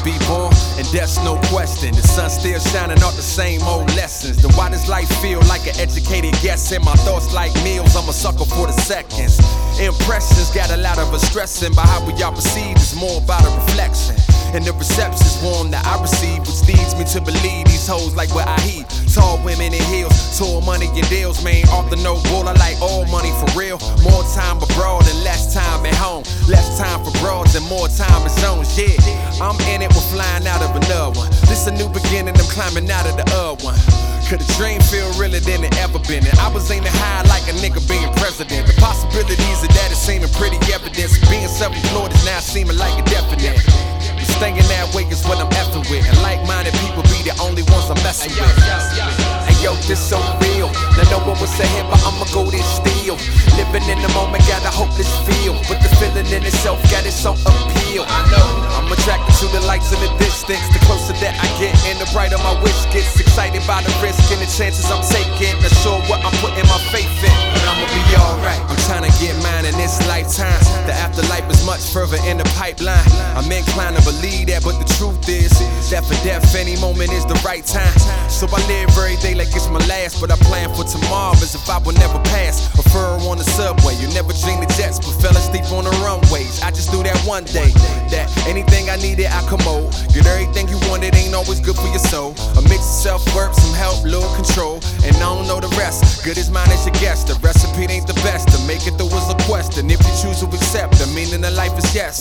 be born, and that's no question. The sun still shining off the same old lessons. Then why does life feel like an educated guess? And my thoughts like meals, I'm a sucker for the seconds. Impressions got a lot of us stressing, but how we all perceive is more about a reflection. And the reception's warm that I receive, which leads me to believe these hoes like what I heat. Tall women in heels, tall money and deals, man. Off the no bull, I like all money for real. More time abroad and less time at home. Less time for broads and more time in zones, yeah. I'm in it, we're flying out of another one. This a new beginning, I'm climbing out of the one. Could a dream feel realer than it ever been? And I was aiming high like a nigga being president. The possibilities of that is seeming pretty evident. Being self-employed is now seeming like a definite. Staying that way is what I'm effing with. And like-minded people be the only ones I'm messing with. Hey yo, this so real. Now no one was saying, but I'ma go this still. Living in the moment, got a hopeless feel. But the feeling in itself got its own appeal. I know I'm attracted to the lights in the distance. The closer that I get and the brighter my wish gets. Excited by the risk and the chances I'm taking. Not sure what I'm putting my faith in, but I'ma be alright. I'm trying to get mine in this lifetime. The afterlife is much further in the pipeline. I'm inclined to believe that, but the truth is that for death any moment is the right time. So I live every day like it's my last, but I plan for tomorrow as if I would never pass. A furrow on the subway, you never dream the jets, but fell asleep on the runways. I just knew that one day, that anything I needed I commode. Get everything you wanted, ain't always good for your soul. A mix of self-work, some help, little control, and I don't know the rest. Good as mine as your guess, the recipe ain't the best. To make it through is a question, if you choose to accept, the meaning of life is yes.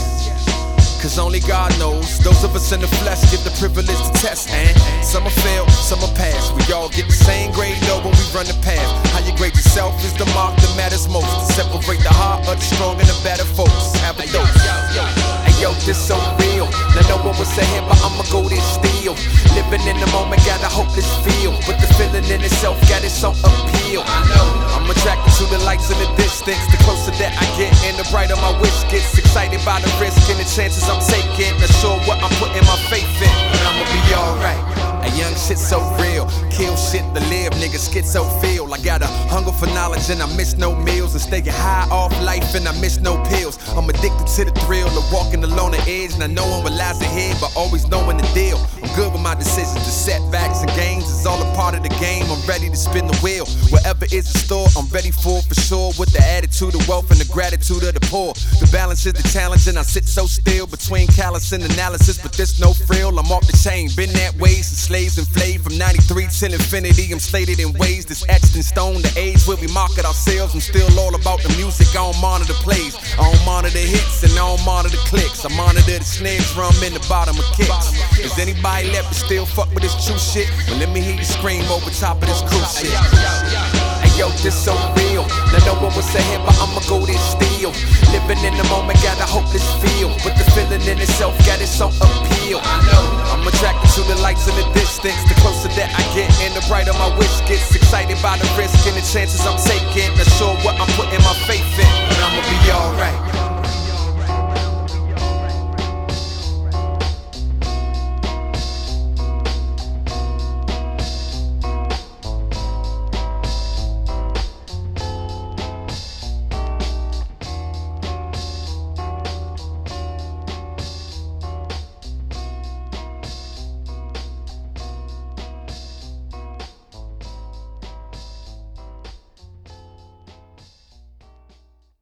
Cause only God knows. Those of us in the flesh get the privilege to test. And some will fail, some will pass. We all get the same grade though when we run the path. How you grade yourself is the mark that matters most. To separate the heart of the strong and the better folks. Have a dose. Hey yo, this so real. Now no one was saying, but I'ma go this still. Living in the moment, got a hopeless feel. But the feeling in itself got its own appeal. I know I'm attracted to the lights in the distance. The closer that I get and the brighter my wish gets. Excited by the risk and the chances I'm taking. Not sure what I'm putting my faith in, but I'ma be alright. A young shit so real, kill shit to live, nigga schizo feel. I got a hunger for knowledge and I miss no meals. And staying high off life and I miss no pills. I'm addicted to the thrill of walking along the edge. And I know what lies ahead, but always knowing the deal. I'm good with my decisions, the setbacks and gains is all a part of the game. I'm ready to spin the wheel, whatever is in store, I'm ready for sure. With the attitude of wealth and the gratitude of the poor. The balance is the challenge and I sit so still between callous and analysis, but there's no frill. I'm off the chain, been that way since slaves enslaved. From 93 till infinity, I'm slated in ways that's etched in stone. The age where we market ourselves, I'm still all about the music. I don't monitor plays, I don't monitor hits, and I don't monitor clicks. I monitor the snare drum in the bottom of kicks. Is anybody left to still fuck with this true shit? Well, let me hear you scream over top of this cruise shit. Hey yo, this so real. Now no one was saying, but I'ma go this still. Living in the moment, got a hopeless feel. But the feeling in itself got its own appeal. I know I'm attracted to the lights in the distance. The closer that I get and the brighter my wish gets. Excited by the risk and the chances I'm